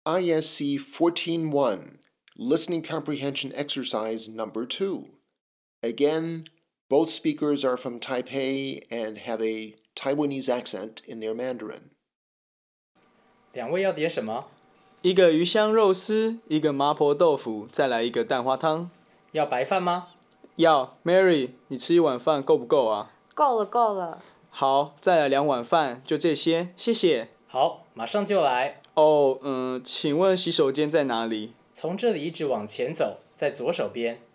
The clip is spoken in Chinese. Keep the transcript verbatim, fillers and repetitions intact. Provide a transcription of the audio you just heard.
I S C fourteen one, Listening Comprehension Exercise Number two. Again, both speakers are from Taipei and have a Taiwanese accent in their Mandarin. 两位要点什么？ 一个鱼香肉丝，一个麻婆豆腐，再来一个蛋花汤。 要白饭吗？ 要。Mary， 你吃一碗饭够不够啊？ 够了，够了。 好，再来两碗饭，就这些，谢谢。 好，马上就来。 哦，嗯，请问洗手间在哪里？ 从这里一直往前走，在左手边。